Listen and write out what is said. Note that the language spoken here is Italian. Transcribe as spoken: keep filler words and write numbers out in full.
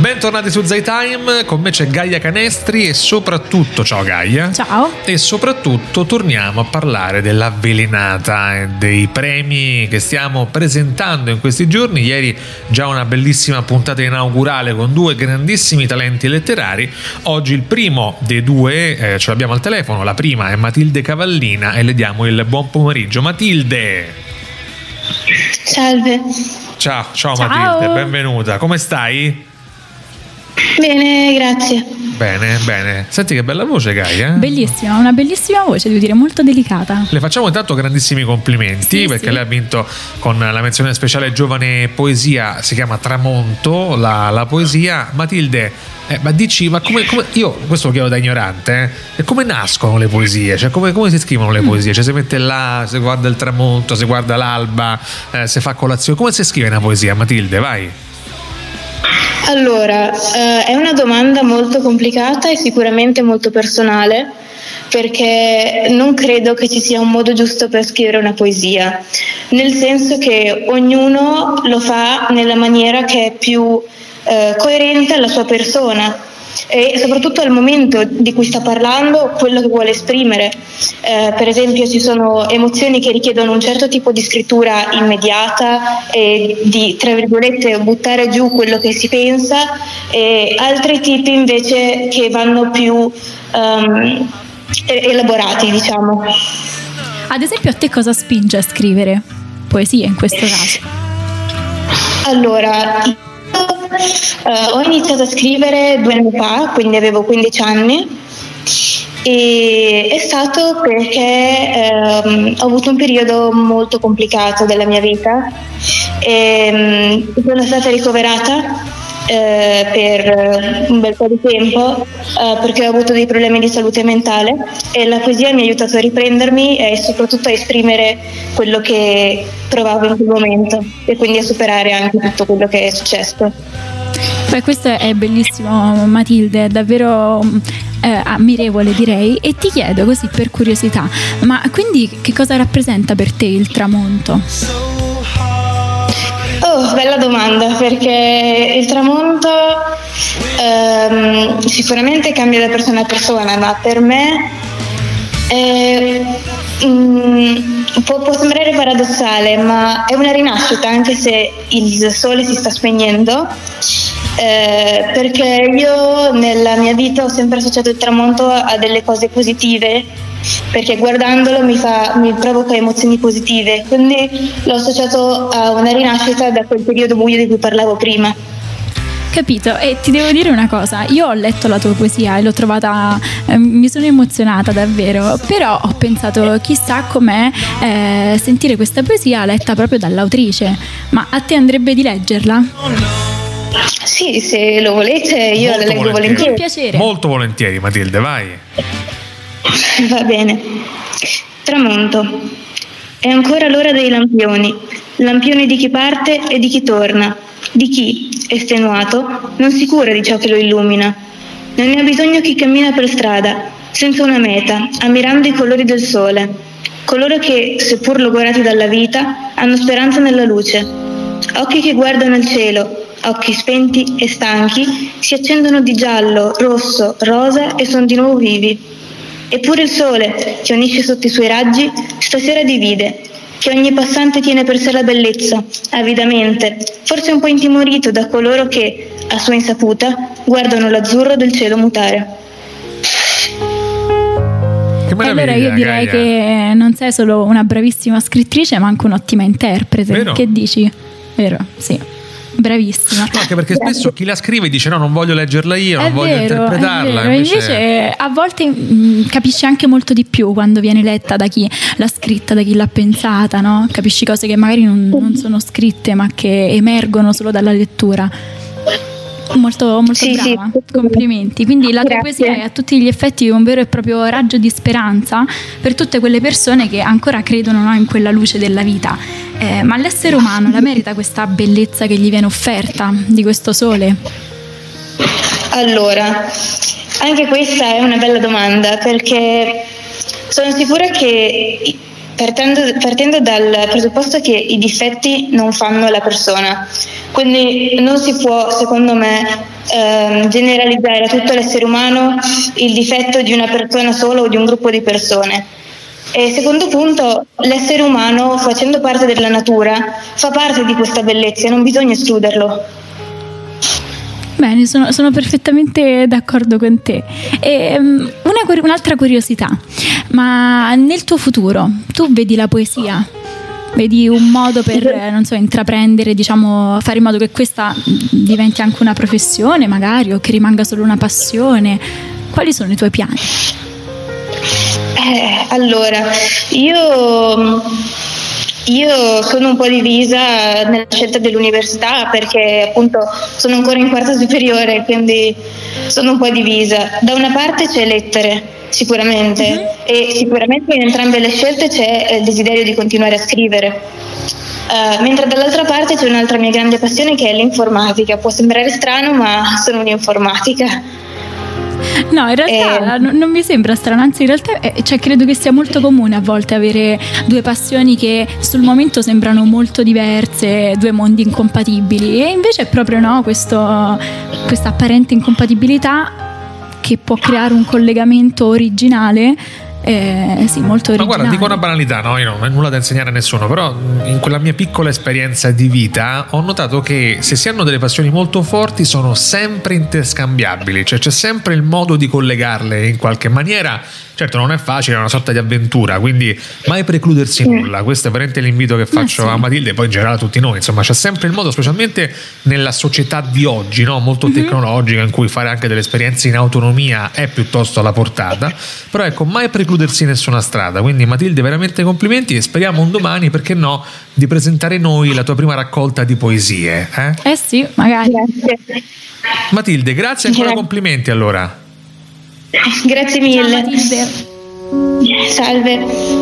Bentornati su Zaytime, con me c'è Gaia Canestri e soprattutto, ciao Gaia. Ciao. E soprattutto torniamo a parlare dell'Avvelenata e dei premi che stiamo presentando in questi giorni. Ieri già una bellissima puntata inaugurale con due grandissimi talenti letterari. Oggi il primo dei due eh, ce l'abbiamo al telefono, la prima è Matilde Cavallina e le diamo il buon pomeriggio. Matilde! Salve. Ciao, ciao, ciao Matilde, benvenuta. Come stai? Bene, grazie. Bene, bene. Senti che bella voce, Gaia. Eh? Bellissima, una bellissima voce, devo dire, molto delicata. Le facciamo intanto grandissimi complimenti, sì, perché sì. lei ha vinto con la menzione speciale Giovane Poesia, si chiama Tramonto, la, la poesia. Matilde, eh, ma dici, ma come, come io questo lo chiedo da ignorante, eh? E come nascono le poesie? Cioè come, come si scrivono le poesie? Cioè si mette là, si guarda il tramonto, si guarda l'alba, eh, si fa colazione. Come si scrive una poesia, Matilde? Vai. Allora, eh, è una domanda molto complicata e sicuramente molto personale, perché non credo che ci sia un modo giusto per scrivere una poesia, nel senso che ognuno lo fa nella maniera che è più eh, coerente alla sua persona e soprattutto al momento di cui sta parlando, quello che vuole esprimere. Eh, per esempio ci sono emozioni che richiedono un certo tipo di scrittura immediata e di, tra virgolette, buttare giù quello che si pensa, e altri tipi invece che vanno più um, elaborati, diciamo. Ad esempio, a te cosa spinge a scrivere poesie in questo caso? Allora, Uh, ho iniziato a scrivere due anni fa, quindi avevo quindici anni, e è stato perché um, ho avuto un periodo molto complicato della mia vita e um, sono stata ricoverata Uh, per un bel po' di tempo uh, perché ho avuto dei problemi di salute mentale, e la poesia mi ha aiutato a riprendermi e soprattutto a esprimere quello che provavo in quel momento e quindi a superare anche tutto quello che è successo. Beh, questo è bellissimo, Matilde, è davvero eh, ammirevole, direi. E ti chiedo così per curiosità, ma quindi che cosa rappresenta per te il tramonto? Oh, bella domanda, perché il tramonto ehm, sicuramente cambia da persona a persona, ma per me è, mm, può, può sembrare paradossale, ma è una rinascita, anche se il sole si sta spegnendo, eh, perché io nella mia vita ho sempre associato il tramonto a delle cose positive, perché guardandolo mi fa mi provoca emozioni positive, quindi l'ho associato a una rinascita da quel periodo buio di cui parlavo prima. Capito, e ti devo dire una cosa, io ho letto la tua poesia e l'ho trovata, eh, mi sono emozionata davvero, però ho pensato chissà com'è eh, sentire questa poesia letta proprio dall'autrice, ma a te andrebbe di leggerla? Sì, se lo volete io Molto la leggo volentieri. volentieri. Un piacere. Molto volentieri, Matilde, vai. Va bene. Tramonto. È ancora l'ora dei lampioni, lampioni di chi parte e di chi torna, di chi, estenuato, non si cura di ciò che lo illumina. Non ne ha bisogno chi cammina per strada, senza una meta, ammirando i colori del sole, coloro che, seppur logorati dalla vita, hanno speranza nella luce. Occhi che guardano il cielo, occhi spenti e stanchi, si accendono di giallo, rosso, rosa e sono di nuovo vivi. Eppure il sole, che unisce sotto i suoi raggi, stasera divide, che ogni passante tiene per sé la bellezza, avidamente, forse un po' intimorito da coloro che, a sua insaputa, guardano l'azzurro del cielo mutare. Che allora io direi Gaia. che non sei solo una bravissima scrittrice, ma anche un'ottima interprete. Vero? Che dici? Vero, sì. Bravissima. No, anche perché spesso chi la scrive dice no, non voglio leggerla io, non È voglio vero, interpretarla. è vero. Invece... invece a volte mh, capisci anche molto di più quando viene letta da chi l'ha scritta, da chi l'ha pensata, no? Capisci cose che magari non, non sono scritte ma che emergono solo dalla lettura. Molto, molto sì, brava, sì. Complimenti. Quindi la tua Grazie. poesia è a tutti gli effetti un vero e proprio raggio di speranza per tutte quelle persone che ancora credono, no, in quella luce della vita. Eh, ma l'essere umano la merita questa bellezza che gli viene offerta di questo sole? Allora, anche questa è una bella domanda, perché sono sicura che partendo, partendo dal presupposto che i difetti non fanno la persona, quindi non si può, secondo me, eh, generalizzare a tutto l'essere umano il difetto di una persona sola o di un gruppo di persone. E secondo punto, l'essere umano, facendo parte della natura, fa parte di questa bellezza e non bisogna escluderlo. Bene, sono, sono perfettamente d'accordo con te. E, um, una, un'altra curiosità, ma nel tuo futuro tu vedi la poesia? Vedi un modo per, non so, intraprendere, diciamo, fare in modo che questa diventi anche una professione magari, o che rimanga solo una passione? Quali sono i tuoi piani? Eh, allora, io, io sono un po' divisa nella scelta dell'università perché appunto sono ancora in quarta superiore, quindi sono un po' divisa. Da una parte c'è lettere, sicuramente, mm-hmm. e sicuramente in entrambe le scelte c'è il desiderio di continuare a scrivere. Uh, mentre dall'altra parte c'è un'altra mia grande passione che è l'informatica. Può sembrare strano, ma sono un'informatica. No, in realtà eh, non, non mi sembra strano, anzi in realtà eh, cioè, credo che sia molto comune a volte avere due passioni che sul momento sembrano molto diverse, due mondi incompatibili, e invece è proprio no, questo, questa apparente incompatibilità che può creare un collegamento originale. Eh, sì, molto originale. Ma guarda, dico una banalità, no? Io non ho nulla da insegnare a nessuno, però in quella mia piccola esperienza di vita ho notato che se si hanno delle passioni molto forti sono sempre interscambiabili, cioè c'è sempre il modo di collegarle in qualche maniera. Certo non è facile, è una sorta di avventura, quindi mai precludersi nulla. Questo è veramente l'invito che faccio ah, sì. a Matilde e poi in generale a tutti noi. Insomma, c'è sempre il modo, specialmente nella società di oggi, no? Molto mm-hmm. tecnologica, in cui fare anche delle esperienze in autonomia è piuttosto alla portata. Però ecco, mai precludersi nessuna strada. Quindi Matilde, veramente complimenti e speriamo un domani, perché no, di presentare noi la tua prima raccolta di poesie. Eh, eh sì, magari. Grazie. Matilde, grazie e ancora complimenti allora. Grazie mille. Ciao, Matilde. Salve.